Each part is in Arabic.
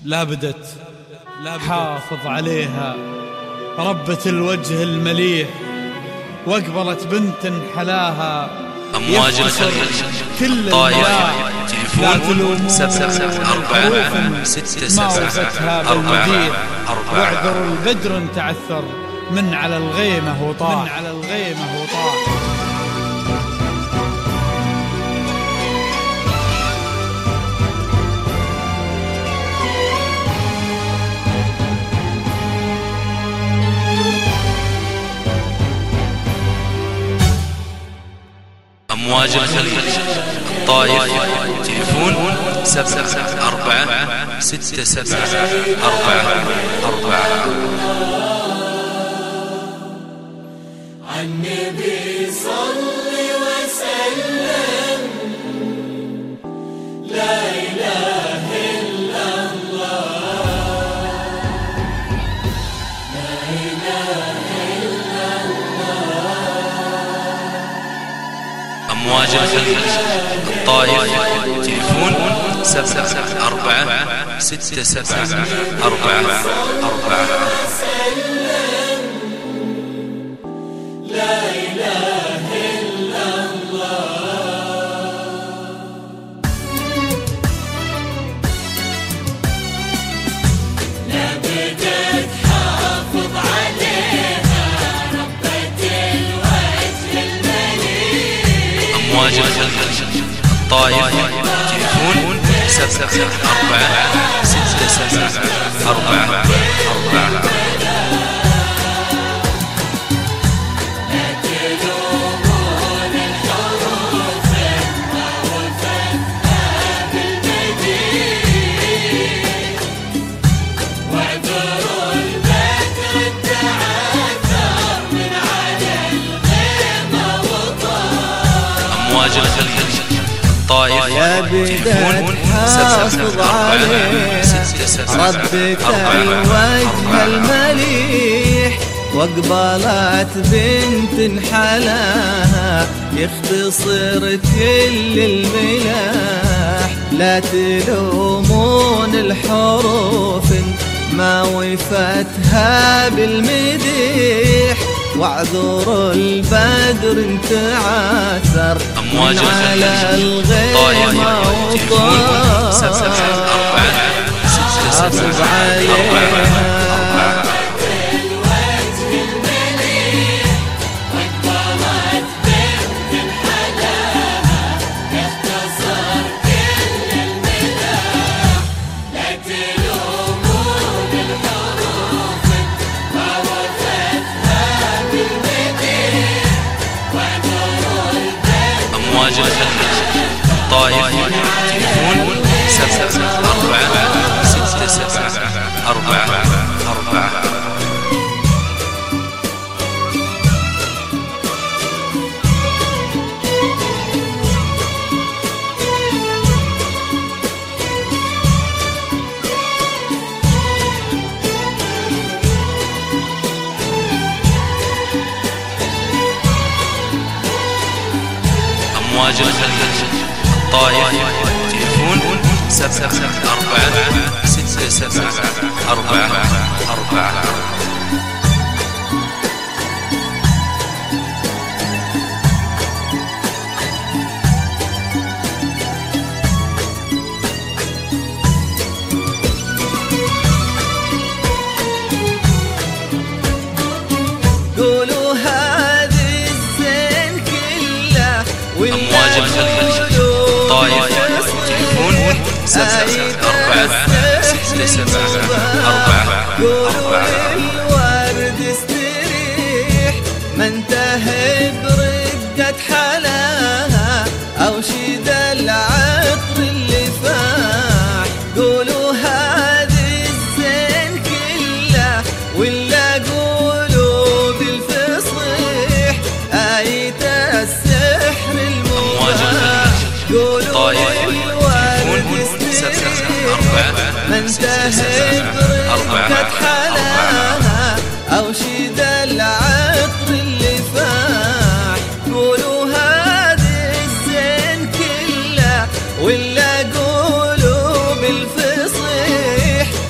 لابدت حافظ عليها ربة الوجه المليح، واقبلت بنت حلاها أمواج الخليج كل طايف تلومون 74674. واعذروا البدر تعثر من على الغيمة وطاح. أمواج الخليج طايف تليفون 74674. عالنبي صل وسلم، لا إله إلا الله، لا إله إلا الله. أمواج الخليج طايف تليفون 74674. لا إله إلا الله. لابدت حافظ عليها ربة الوجه المليح. أمواج الخليج طايف تليفون 74674. أمواج الخليج طايف تليفون حافظ عليه ربك الوجه المليح، واقبلت بنت حلاها يختصر كل الملاح. لا تلومون الحروف ما وفتها بالمديح، واعذروا البدر تعثر من على الغيمة وطاح. حافظ عليها أمواج الخليج طايف تليفون 74674. أمواج الخليج طايف تليفون 74674. قولوا هذه الزين كله أمواج الخليج طايف تليفون 74674. قولوا الورد استريح ما انتهى برقة حلاها أو شد العطر اللي فاح. قولوا هذه الزين كله ولا قولوا بالفصيح آية السحر المباح. قولوا الورد استريح ما انتهى برقة حلاها أو شد العطر اللي فاح. قولوا هذه الزين كله ولا قولوا بالفصيح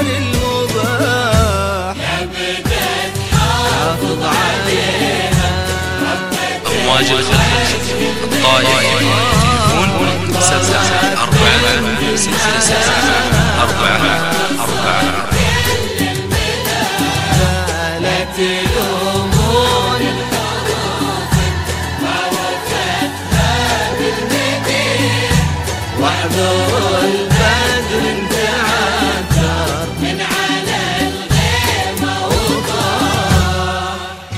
المباح أبدت حافظ عليها أمواج الخليج الطائف تليفون 74664 لا تلومون الحروف ما وفتها بالمدين واحذروا البدر انتعثر من على الغيمة وطاح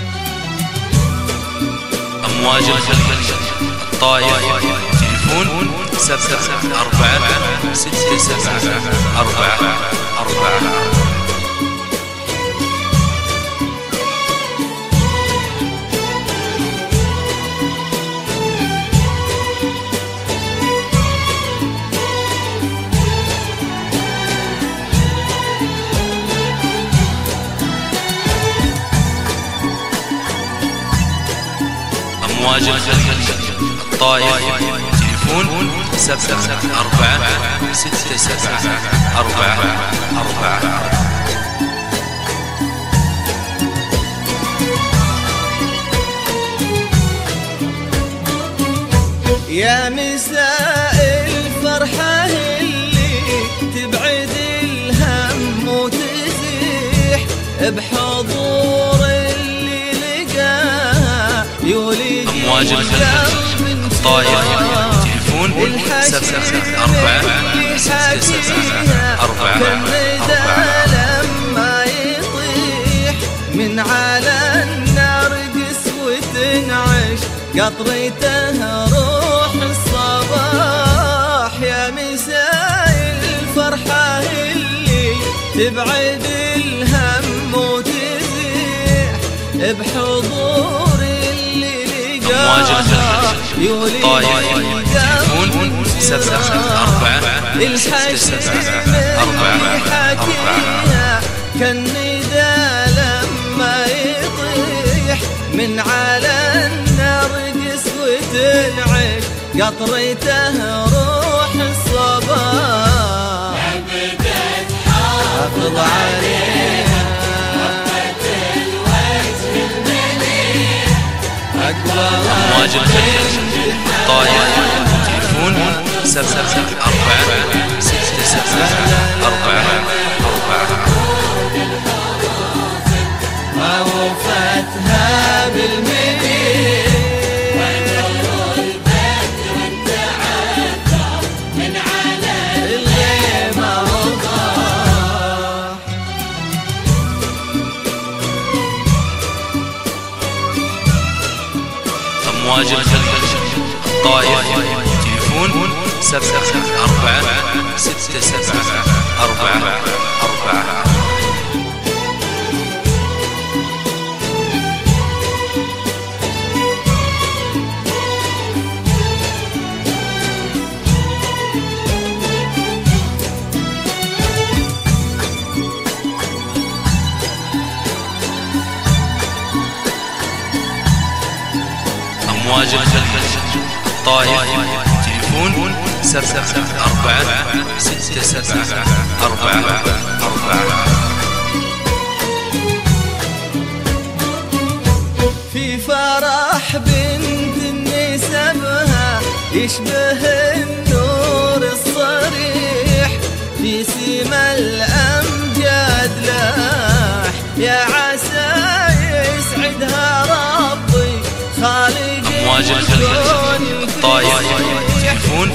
أمواج الخليج الطائف تليفون 74664 أمواج الخليج الطائف تليفون 74664 يا مساء الفرحة اللي تبعد الهم وتزيح بحضور اللي لقاها يولد أمواج الخليج الطائف تليفون 74664 لما يطيح من على النار قسوة نعش قطرته روح الصباح يا مساء الفرحة اللي تبعد الهم وتزيح بحضور اللي أمواج لقاها الخليج الطائف تليفون 74664 حكيها كالندى لما يطيح من على النار قسوة نعش قطرته روح الصباح أبدت حافظ عليها ربة الوجه المليح أمواج الخليج الطائف تليفون 74664 ما وفتها بالمدين البدر انتعثر من على الغيمة وضاح أمواج الخليج الطائف تليفون 74664 أمواج الخليج الطائف تليفون 74664 في فرح بنت نسبها يشبه النور الصريح في سما الأمجاد لاح يا عسى يسعدها ربي خالق أمواج الخليج الطائف تليفون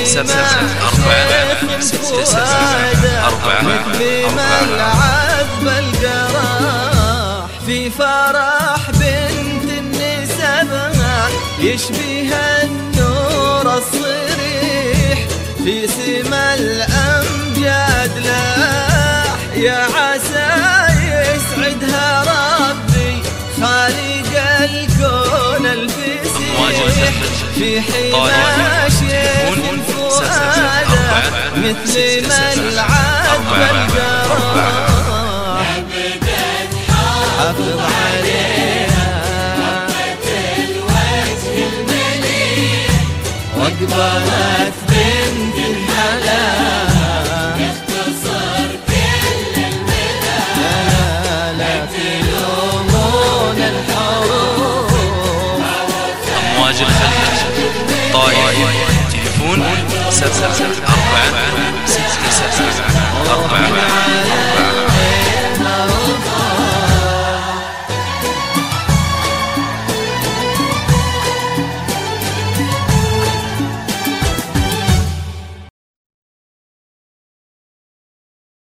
74664 العذب الجراح في فرح بنت نسبها يشبه النور الصريح في سما الأمجاد لاح يا عسى يسعدها ربي خالق الكون الفسيح في حما شيخ فؤاده مثل ما العذب الجراح أبدت حافظ عليها ربة الوجه المليح واقبلت بنت الحلال يختصر كل 7 4 6 7 4